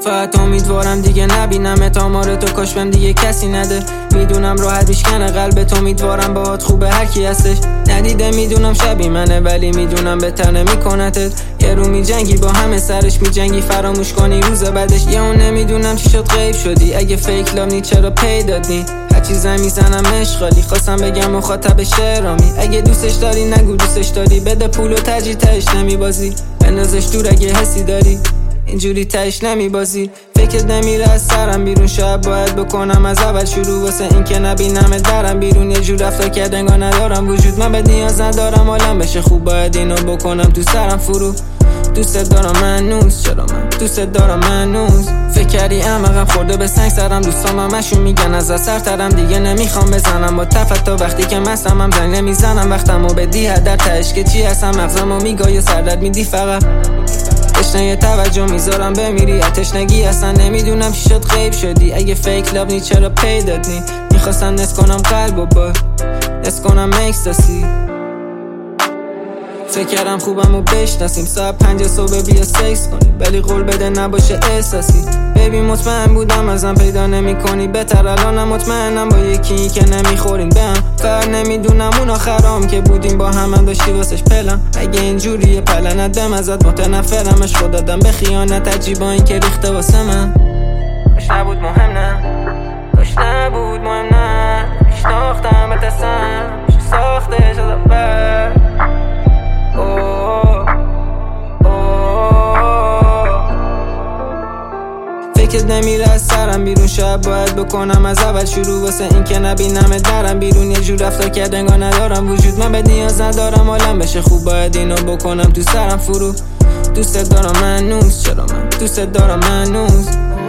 فقط امیدوارم دیگه نبینم تامار تو، کاش بهم دیگه کسی نده. میدونم راحت میشکنه قلبت، امیدوارم باهات خوبه هر کی هستش. ندیده میدونم شبی منه، ولی میدونم بهتر نمیکنتت. یه رو میجنگی با همه سرش میجنگی، فراموش کنی روز بعدش. یه اون نمیدونم چی شد غیب شدی، اگه فیک لاب نی چرا پی دادی؟ هر چیزم میزنم اشغالی، خواستم بگم مخاطب شعرامی. اگه دوستش داری نگو دوستش داری، بده پول و ترجیح تهش نمیبازی. بندازش دور اگه حسی داری، اینجوری تهش نمیبازی. فکر نمیره از سرم بیرون، شاید باید بکنم از اول شروع. واسه این که نبینم درم بیرون، یه جور رفتار کرد انگار ندارم وجود. من به نیاز ندارم حالم بشه خوب، باید اینو بکنم تو سرم فرو. دوست دارم هنوز، چرا من دوست دارم هنوز. فکر کردی احمقم خورده به سنگ سرم، دوستام همشون میگن از سرترم. دیگه نمیخوام بزنم با تفت، تا وقتی که مستم زنگ نمیزنم. وقتمو بدی هدر تهش که چی هستم، مغزمو میگای و سردرد میدی فقط. تشنه توجه میذارم بمیری، تشنگی اصلا نمیدونم چی شد غیب شدی. اگه فیک لاب نی چرا پی دادی؟ میخواستم نس کنم قلبو با نس کنم اکستاسی. فکر کردم خوبم و بشناسیم، ساعت 5 صبح بیا سکس کنیم، ولی قول بده نباشه احساسی. ببین مطمئن بودم ازم پیدا نمی کنی، بهتر الانم مطمئنم با یکی که نمیخورین بهم. فقط نمیدونم اون آخرام که بودیم با هم داشتی واسش پلم. اگه اینجوریه پلنت دم ازت متنفرمش، خود دادم به خیانت عجیبا این که ریخته واسه من. کاش نبود مهم نه، کاش نبود مهم نه. میشناختم بتسم ساختش از اول. فکر نمیره از سرم بیرون، شاید باید بکنم از اول شروع. واسه این که نبینم درم بیرون، یه جور رفتار کرد انگار ندارم وجود. من به نیاز ندارم حالم بشه خوب، باید اینو بکنم تو سرم فرو. دوست دارم هنوز، چرا من دوست دارم هنوز.